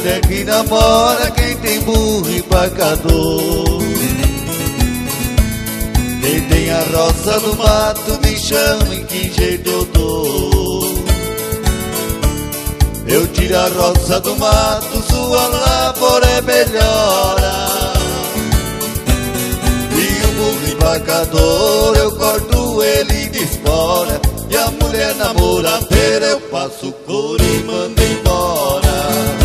mulher que namora quem tem burro e embarcador. Quem tem a roça do mato me chama em que jeito eu dou. Eu tiro a roça do mato, sua lavoura é melhora. E o burro embarcador eu corto ele de espora. E a mulher namoradeira eu passo couro e mando embora.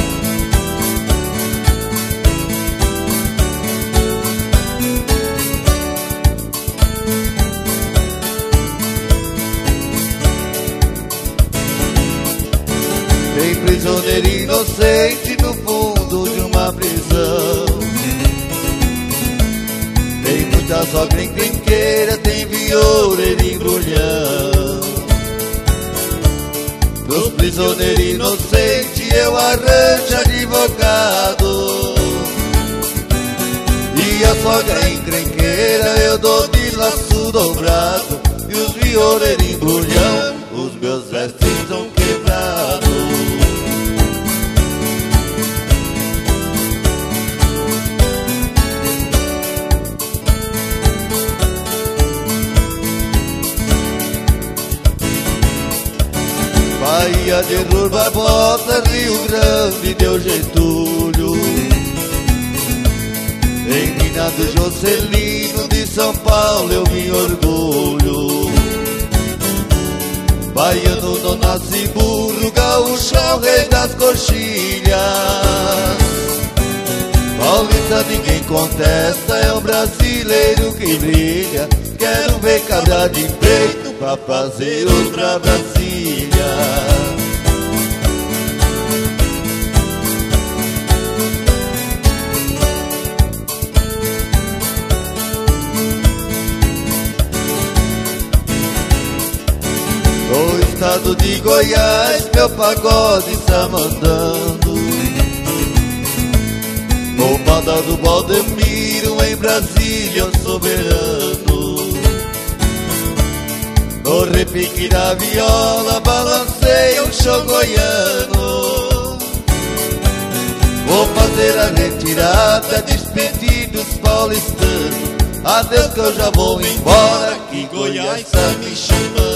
Tem prisioneiro inocente no fundo de uma prisão. Tem muita sogra encrenqueira, tem violeiro embrulhão. Pros prisioneiros inocentes eu arranjo advogado. E a sogra encrenqueira eu dou de laço dobrado. E os violeiros embrulhão, os meus vestes são quebrados. Bahia de Rui Barbosa, Rio Grande deu Getúlio. Em Minas do Jocelino, de São Paulo eu me orgulho. Baiano não nasce burro, gaúcho é o rei das coxilhas. Paulista ninguém contesta, é o brasileiro que brilha. Quero ver cabra de peito pra fazer outra Brasília. No estado de Goiás meu pagode está mandando. Roubada do Valdemiro, em Brasília o soberano. No repique da viola balancei o show goiano. Vou fazer a retirada, despedir dos paulistanos. Adeus que eu já vou embora, que Goiás está me chamando.